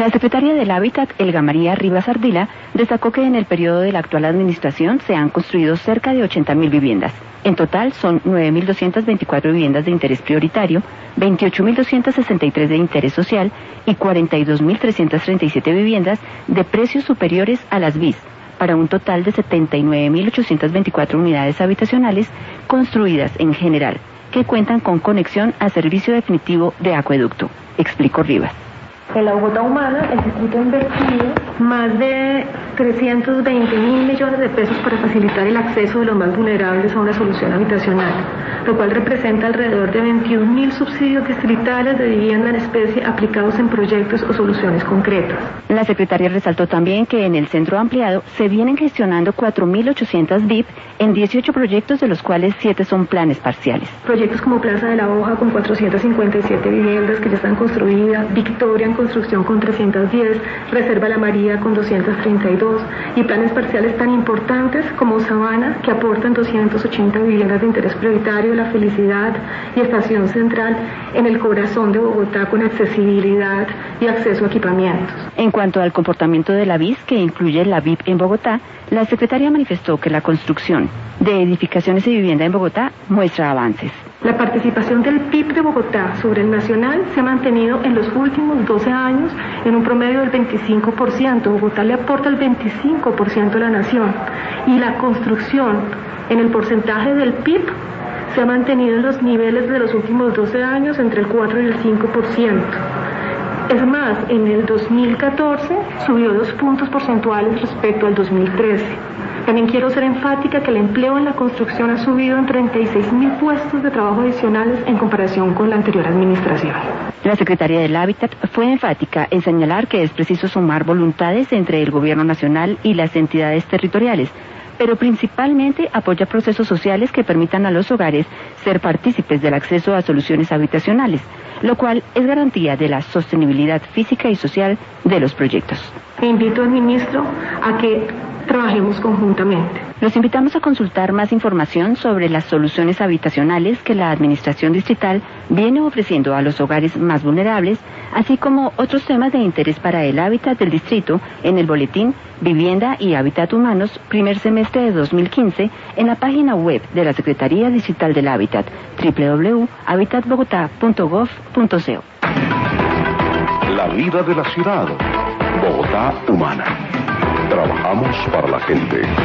La secretaria del Hábitat, Elga María Rivas Ardila, destacó que en el periodo de la actual administración se han construido cerca de 80.000 viviendas. En total son 9.224 viviendas de interés prioritario, 28.263 de interés social y 42.337 viviendas de precios superiores a las BIS, para un total de 79.824 unidades habitacionales construidas en general, que cuentan con conexión a servicio definitivo de acueducto, explicó Rivas. En la Bogotá Humana, el distrito ha invertido más de 320.000 millones de pesos para facilitar el acceso de los más vulnerables a una solución habitacional, lo cual representa alrededor de 21.000 subsidios distritales de vivienda en especie aplicados en proyectos o soluciones concretas. La secretaria resaltó también que en el centro ampliado se vienen gestionando 4.800 BIP en 18 proyectos, de los cuales 7 son planes parciales. Proyectos como Plaza de la Hoja con 457 viviendas que ya están construidas, Victoria en construcción con 310, Reserva La María con 232 y planes parciales tan importantes como Sabana, que aportan 280 viviendas de interés prioritario, La Felicidad y Estación Central en el corazón de Bogotá con accesibilidad y acceso a equipamientos. En cuanto al comportamiento de la BIS, que incluye la BIP en Bogotá, la secretaria manifestó que la construcción de edificaciones y vivienda en Bogotá muestra avances. La participación del PIB de Bogotá sobre el nacional se ha mantenido en los últimos 12 años en un promedio del 25%. Bogotá le aporta el 25% a la nación. Y la construcción en el porcentaje del PIB se ha mantenido en los niveles de los últimos 12 años entre el 4 y el 5%. Es más, en el 2014 subió 2 puntos porcentuales respecto al 2013. También quiero ser enfática que el empleo en la construcción ha subido en 36.000 puestos de trabajo adicionales en comparación con la anterior administración. La secretaria del Hábitat fue enfática en señalar que es preciso sumar voluntades entre el gobierno nacional y las entidades territoriales, pero principalmente apoya procesos sociales que permitan a los hogares ser partícipes del acceso a soluciones habitacionales, lo cual es garantía de la sostenibilidad física y social de los proyectos. Invito al ministro a que trabajemos conjuntamente. Los invitamos a consultar más información sobre las soluciones habitacionales que la Administración Distrital viene ofreciendo a los hogares más vulnerables, así como otros temas de interés para el hábitat del distrito en el boletín Vivienda y Hábitat Humanos, primer semestre de 2015, en la página web de la Secretaría Distrital del Hábitat, www.habitatbogotá.gov.co. La vida de la ciudad. Bogotá Humana. Trabajamos para la gente.